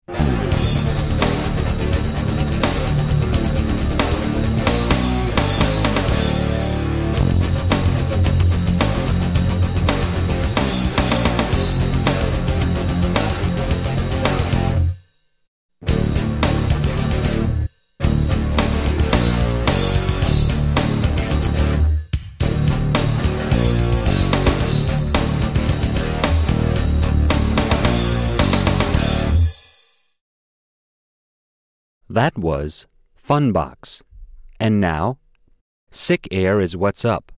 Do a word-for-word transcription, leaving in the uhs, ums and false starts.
That was Funbox. And now, Sick Air is What's Up,